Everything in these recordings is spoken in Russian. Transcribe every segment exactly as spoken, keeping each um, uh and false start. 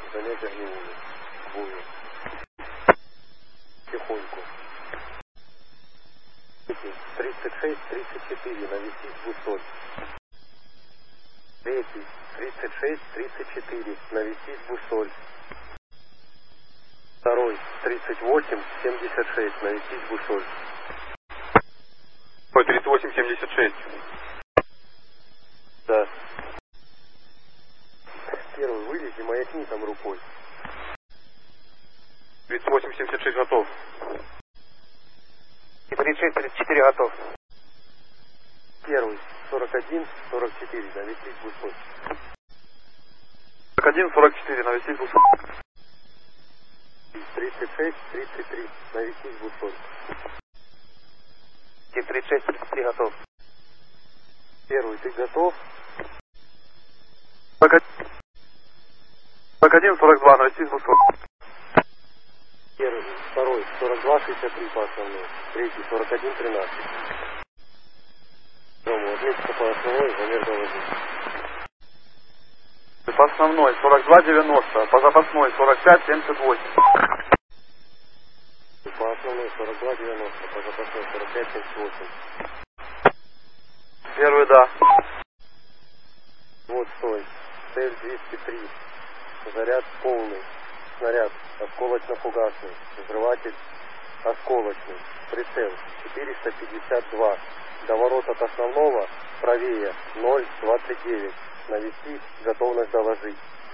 занять огневую. Бою. Тихоньку. тридцать шесть тридцать четыре, навестить Бусоль. Третий, тридцать шесть тридцать четыре, навестить Бусоль. Второй, тридцать восемь семьдесят шесть, навестить Бусоль. Ой, тридцать восемь семьдесят шесть. Да. Первый, вылези, маякни там рукой. тридцать восемь семьдесят шесть готов. И тридцать шесть тридцать четыре готов. Первый, сорок один сорок четыре, навестить Бусоль. сорок один сорок четыре, навестить Бусоль. тридцать шесть тридцать три, навестить Бусоль. тридцать шесть тридцать три готов. Первый, ты готов? сорок один сорок два, навестить Бусоль. Первый, второй, сорок два шестьдесят три по основной. Третий, сорок один тринадцать. Второму, отметиться по основной, замер доложить. По основной сорок два девяносто, по запасной сорок пять семьдесят восемь. По основной сорок два девяносто, по запасной сорок пять семьдесят восемь. Первый, да. Вот стой. Цель двести три. Заряд полный. Снаряд осколочно-фугасный. Взрыватель осколочный. Прицел четыреста пятьдесят два. Доворот от основного правее ноль двадцать девять. Навести, готовность доложить.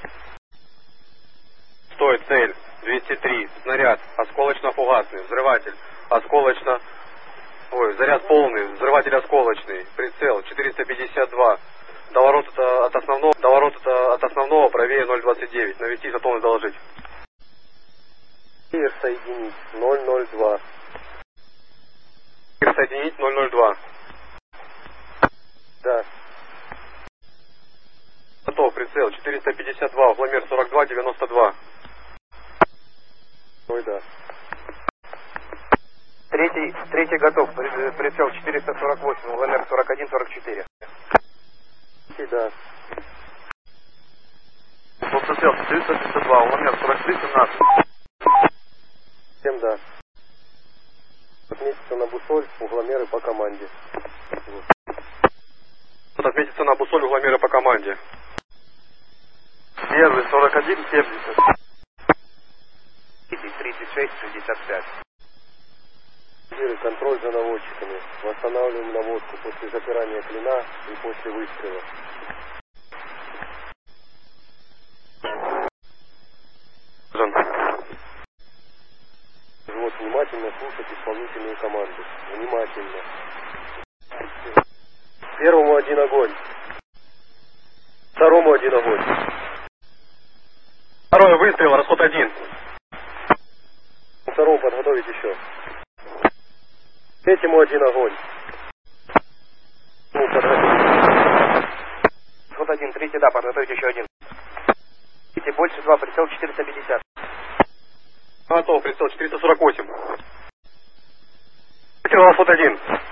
Стой, цель двести три. Снаряд осколочно-фугасный. Взрыватель осколочно... Ой, заряд полный. Взрыватель осколочный. Прицел четыреста пятьдесят два. Доворот от основного, доворот от основного правее ноль двадцать девять. Навести, готовность доложить. Кир соединить ноль ноль два. Кир соединить ноль ноль два. Да. Готов, прицел четыреста пятьдесят два, угломер сорок два девяносто два. Ой, да. Третий, третий готов. Прицел четыреста сорок восемь, угломер сорок один сорок четыре. Да. Прицел четыреста пятьдесят два, угломер сорок три семнадцать. Всем да. Отметиться на Бусоль, угломеры по команде. Вот отметиться на Бусоль, угломеры по команде. Первый сорок один семьдесят. тридцать шесть шестьдесят пять. Контроль за наводчиками. Восстанавливаем наводку после запирания клина и после выстрела. Вот, внимательно слушать исполнительную команду. Внимательно. Первому один огонь. Второму один огонь. Второй выстрел, расход один. Второму подготовить еще. Третьему один огонь. Ну, подготовить. Вот один, третий, да, подготовить еще один. Третий, больше два, прицел четыреста пятьдесят. Готов, прицел четыреста сорок восемь. Прицел расход один.